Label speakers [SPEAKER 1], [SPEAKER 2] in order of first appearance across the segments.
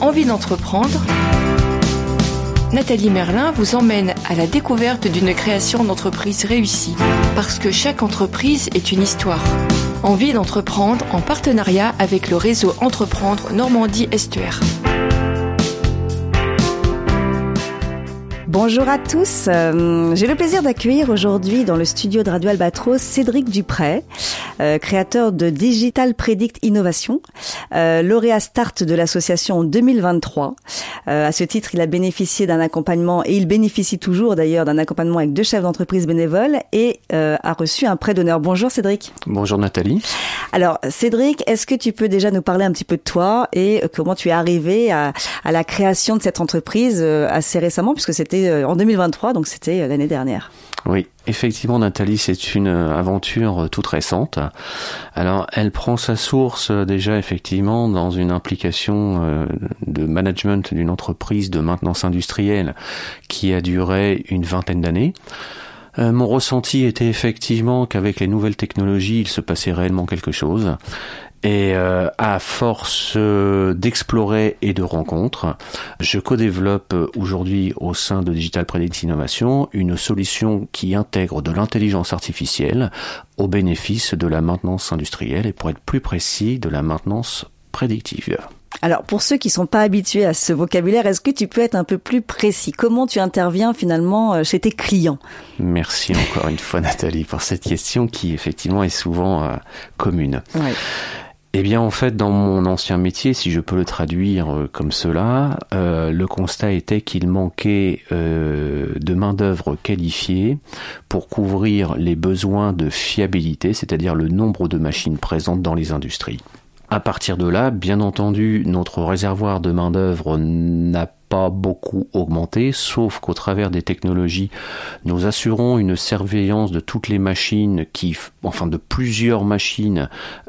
[SPEAKER 1] Envie d'entreprendre, Nathalie Merlin vous emmène à la découverte d'une création d'entreprise réussie. Parce que chaque entreprise est une histoire. Envie d'entreprendre en partenariat avec le réseau Entreprendre Normandie Estuaire.
[SPEAKER 2] Bonjour à tous, j'ai le plaisir d'accueillir aujourd'hui dans le studio de Radio Albatros Cédric Duprey, créateur de Digital Predict Innovation, lauréat Start de l'association en 2023. À ce titre, il a bénéficié d'un accompagnement, et il bénéficie toujours d'ailleurs d'un accompagnement avec 2 chefs d'entreprise bénévoles et a reçu un prêt d'honneur. Bonjour Cédric.
[SPEAKER 3] Bonjour Nathalie.
[SPEAKER 2] Alors Cédric, est-ce que tu peux déjà nous parler un petit peu de toi et comment tu es arrivé à la création de cette entreprise assez récemment, puisque c'était en 2023, donc c'était l'année dernière.
[SPEAKER 3] Oui, effectivement Nathalie, c'est une aventure toute récente. Alors elle prend sa source déjà effectivement dans une implication de management d'une entreprise de maintenance industrielle qui a duré une 20aine d'années. Mon ressenti était effectivement qu'avec les nouvelles technologies, il se passait réellement quelque chose. Et à force d'explorer et de rencontres, je co-développe aujourd'hui au sein de Digital Predict Innovation une solution qui intègre de l'intelligence artificielle au bénéfice de la maintenance industrielle et pour être plus précis, de la maintenance prédictive.
[SPEAKER 2] Alors, pour ceux qui sont pas habitués à ce vocabulaire, est-ce que tu peux être un peu plus précis? Comment tu interviens finalement chez tes clients?
[SPEAKER 3] Merci encore une fois Nathalie pour cette question qui effectivement est souvent commune.
[SPEAKER 2] Oui.
[SPEAKER 3] Eh bien, en fait, dans mon ancien métier, si je peux le traduire comme cela, le constat était qu'il manquait de main-d'œuvre qualifiée pour couvrir les besoins de fiabilité, c'est-à-dire le nombre de machines présentes dans les industries. À partir de là, bien entendu, notre réservoir de main-d'œuvre n'a pas beaucoup augmenté, sauf qu'au travers des technologies, nous assurons une surveillance de toutes les machines de plusieurs machines,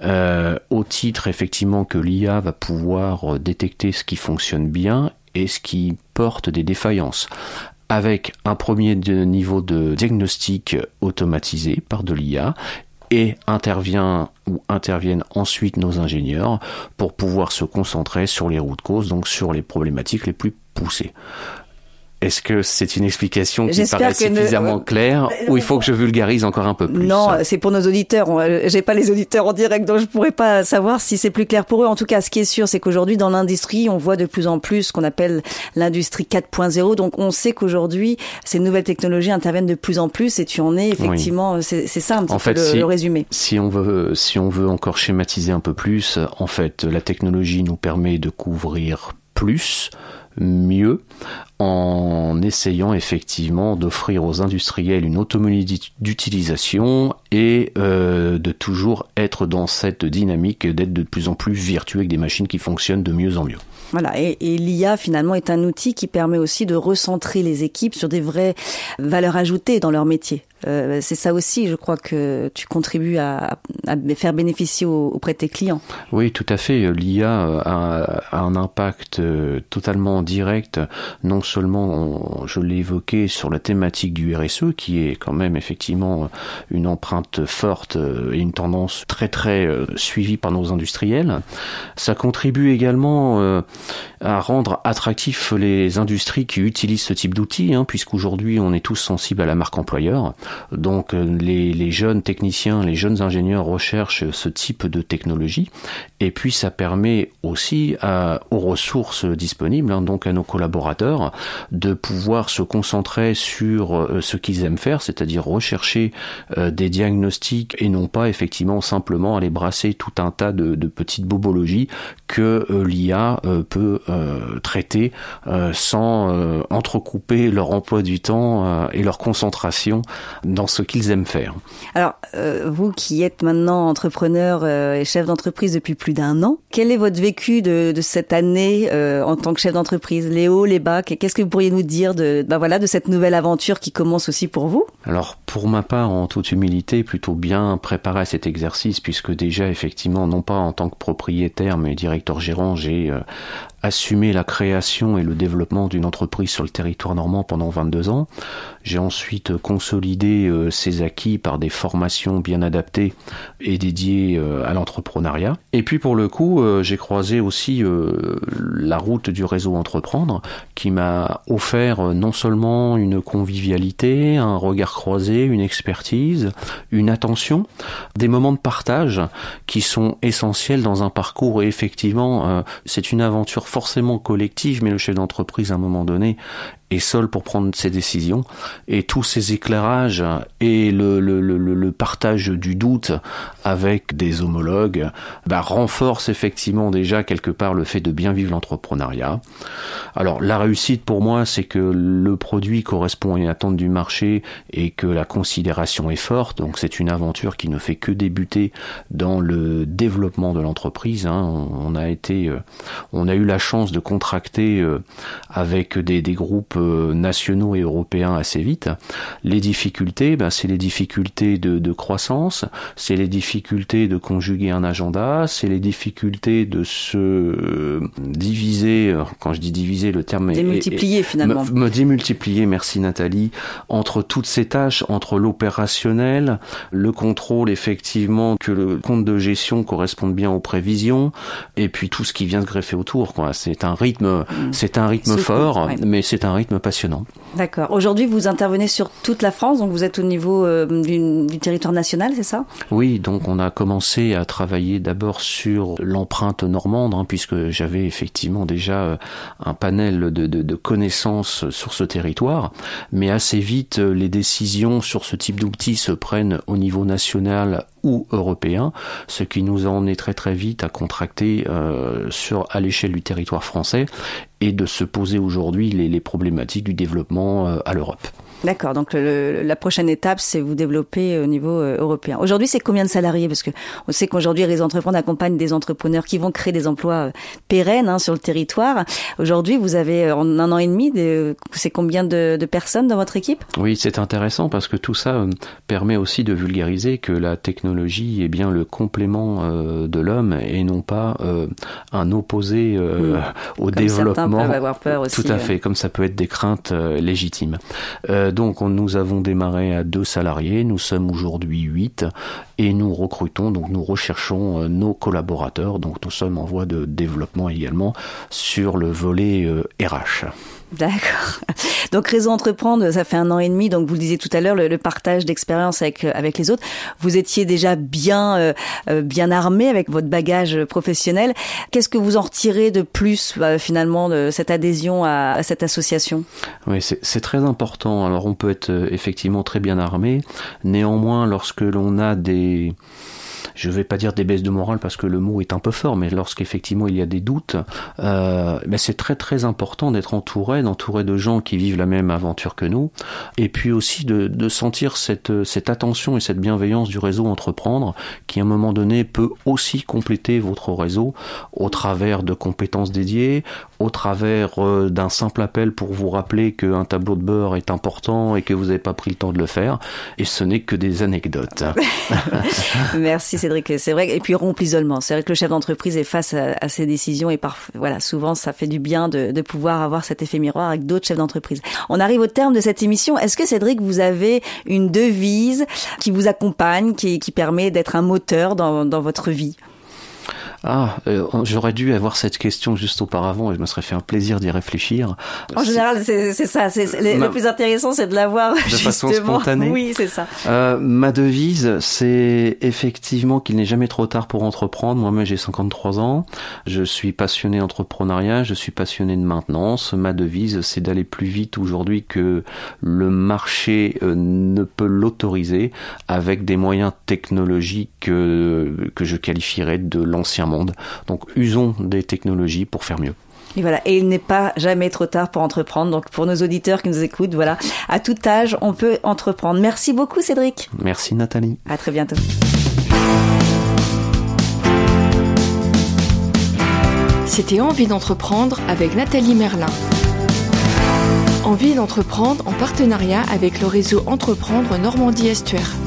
[SPEAKER 3] au titre effectivement que l'IA va pouvoir détecter ce qui fonctionne bien et ce qui porte des défaillances. Avec un premier niveau de diagnostic automatisé par de l'IA, et interviennent ensuite nos ingénieurs pour pouvoir se concentrer sur les routes causes, donc sur les problématiques les plus poussées. Est-ce que c'est une explication qui paraît suffisamment claire ou il faut que je vulgarise encore un peu plus?
[SPEAKER 2] Non, c'est pour nos auditeurs. J'ai pas les auditeurs en direct, donc je pourrais pas savoir si c'est plus clair pour eux. En tout cas, ce qui est sûr, c'est qu'aujourd'hui, dans l'industrie, on voit de plus en plus ce qu'on appelle l'industrie 4.0. Donc, on sait qu'aujourd'hui, ces nouvelles technologies interviennent de plus en plus et tu en es effectivement, oui. C'est ça un petit peu le résumé.
[SPEAKER 3] Si on veut encore schématiser un peu plus, en fait, la technologie nous permet de couvrir plus, mieux, en essayant effectivement d'offrir aux industriels une autonomie d'utilisation et de toujours être dans cette dynamique d'être de plus en plus vertueux avec des machines qui fonctionnent de mieux en mieux.
[SPEAKER 2] Voilà, et l'IA finalement est un outil qui permet aussi de recentrer les équipes sur des vraies valeurs ajoutées dans leur métier. C'est ça aussi, je crois, que tu contribues à faire bénéficier auprès de tes clients.
[SPEAKER 3] Oui, tout à fait. L'IA a un impact totalement direct, non seulement, je l'ai évoqué, sur la thématique du RSE, qui est quand même effectivement une empreinte forte et une tendance très très suivie par nos industriels. Ça contribue également à rendre attractifs les industries qui utilisent ce type d'outils, puisqu'aujourd'hui on est tous sensibles à la marque employeur. Donc les jeunes techniciens, les jeunes ingénieurs recherchent ce type de technologie et puis ça permet aussi aux ressources disponibles, donc à nos collaborateurs, de pouvoir se concentrer sur ce qu'ils aiment faire, c'est-à-dire rechercher des diagnostics et non pas effectivement simplement aller brasser tout un tas de petites bobologies que l'IA peut traiter sans entrecouper leur emploi du temps et leur concentration dans ce qu'ils aiment faire.
[SPEAKER 2] Alors, vous qui êtes maintenant entrepreneur et chef d'entreprise depuis plus d'1 an, quel est votre vécu de cette année en tant que chef d'entreprise? Les hauts, les bas, qu'est-ce que vous pourriez nous dire de cette nouvelle aventure qui commence aussi pour vous?
[SPEAKER 3] Alors, pour ma part, en toute humilité, plutôt bien préparé à cet exercice, puisque déjà, effectivement, non pas en tant que propriétaire, mais directeur gérant, j'ai assumé la création et le développement d'une entreprise sur le territoire normand pendant 22 ans. J'ai ensuite consolidé ces acquis par des formations bien adaptées et dédiées à l'entrepreneuriat. Et puis pour le coup, j'ai croisé aussi la route du réseau Entreprendre qui m'a offert non seulement une convivialité, un regard croisé, une expertise, une attention, des moments de partage qui sont essentiels dans un parcours. Et effectivement, c'est une aventure forcément collective, mais le chef d'entreprise à un moment donné est seul pour prendre ses décisions, et tous ces éclairages et le partage du doute avec des homologues renforcent effectivement déjà quelque part le fait de bien vivre l'entrepreneuriat. Alors la réussite pour moi, c'est que le produit correspond à une attente du marché et que la considération est forte, donc c'est une aventure qui ne fait que débuter dans le développement de l'entreprise. On a eu la chance de contracter avec des groupes nationaux et européens assez vite. Les difficultés, c'est les difficultés de croissance, c'est les difficultés de conjuguer un agenda, c'est les difficultés de se diviser, quand je dis diviser, le terme
[SPEAKER 2] démultiplier finalement.
[SPEAKER 3] Me démultiplier, merci Nathalie, entre toutes ces tâches, entre l'opérationnel, le contrôle effectivement, que le compte de gestion corresponde bien aux prévisions, et puis tout ce qui vient se greffer autour, quoi. C'est un rythme fort, ouais. Mais c'est un rythme passionnant.
[SPEAKER 2] D'accord. Aujourd'hui, vous intervenez sur toute la France, donc vous êtes au niveau du territoire national, c'est ça ?
[SPEAKER 3] Oui, donc on a commencé à travailler d'abord sur l'empreinte normande, puisque j'avais effectivement déjà un panel de connaissances sur ce territoire, mais assez vite, les décisions sur ce type d'outils se prennent au niveau national ou européen, ce qui nous a emmené très très vite à contracter à l'échelle du territoire français et de se poser aujourd'hui les problématiques du développement à l'Europe.
[SPEAKER 2] D'accord, donc la prochaine étape, c'est vous développer au niveau européen. Aujourd'hui, c'est combien de salariés ? Parce que on sait qu'aujourd'hui, les entrepreneurs accompagnent des entrepreneurs qui vont créer des emplois pérennes sur le territoire. Aujourd'hui, vous avez en 1 an et demi, c'est combien de personnes dans votre équipe ?
[SPEAKER 3] Oui, c'est intéressant parce que tout ça permet aussi de vulgariser que la technologie est bien le complément de l'homme et non pas un opposé au
[SPEAKER 2] comme
[SPEAKER 3] développement.
[SPEAKER 2] Certains peuvent avoir peur aussi.
[SPEAKER 3] Tout à fait, comme ça peut être des craintes légitimes. Donc nous avons démarré à 2 salariés, nous sommes aujourd'hui 8 et nous recrutons, donc nous recherchons nos collaborateurs, donc nous sommes en voie de développement également sur le volet RH.
[SPEAKER 2] D'accord. Donc Réseau Entreprendre, ça fait 1 an et demi, donc vous le disiez tout à l'heure, le partage d'expérience avec les autres. Vous étiez déjà bien armé avec votre bagage professionnel. Qu'est-ce que vous en retirez de plus finalement de cette adhésion à cette association ?
[SPEAKER 3] Oui, c'est très important. Alors on peut être effectivement très bien armé. Néanmoins, lorsque l'on a je ne vais pas dire des baisses de morale parce que le mot est un peu fort, mais lorsqu'effectivement il y a des doutes, c'est très très important d'être entouré de gens qui vivent la même aventure que nous, et puis aussi de sentir cette attention et cette bienveillance du réseau Entreprendre, qui à un moment donné peut aussi compléter votre réseau au travers de compétences dédiées, au travers d'un simple appel pour vous rappeler qu'un tableau de bord est important et que vous n'avez pas pris le temps de le faire, et ce n'est que des anecdotes.
[SPEAKER 2] Merci Cédric, c'est vrai, et puis rompre l'isolement. C'est vrai que le chef d'entreprise est face à ses décisions et souvent ça fait du bien de pouvoir avoir cet effet miroir avec d'autres chefs d'entreprise. On arrive au terme de cette émission. Est-ce que Cédric, vous avez une devise qui vous accompagne, qui permet d'être un moteur dans votre vie ?
[SPEAKER 3] J'aurais dû avoir cette question juste auparavant et je me serais fait un plaisir d'y réfléchir.
[SPEAKER 2] En général, c'est ça. Le plus intéressant, c'est de l'avoir
[SPEAKER 3] de façon spontanée.
[SPEAKER 2] Oui, c'est ça.
[SPEAKER 3] Ma devise, c'est effectivement qu'il n'est jamais trop tard pour entreprendre. Moi-même, j'ai 53 ans. Je suis passionné d'entrepreneuriat. Je suis passionné de maintenance. Ma devise, c'est d'aller plus vite aujourd'hui que le marché ne peut l'autoriser avec des moyens technologiques que je qualifierais de l'ancien monde. Donc usons des technologies pour faire mieux.
[SPEAKER 2] Et voilà, et il n'est pas jamais trop tard pour entreprendre. Donc pour nos auditeurs qui nous écoutent, voilà, à tout âge, on peut entreprendre. Merci beaucoup Cédric.
[SPEAKER 3] Merci Nathalie.
[SPEAKER 2] À très bientôt.
[SPEAKER 1] C'était Envie d'entreprendre avec Nathalie Merlin. Envie d'entreprendre en partenariat avec le réseau Entreprendre Normandie Estuaire.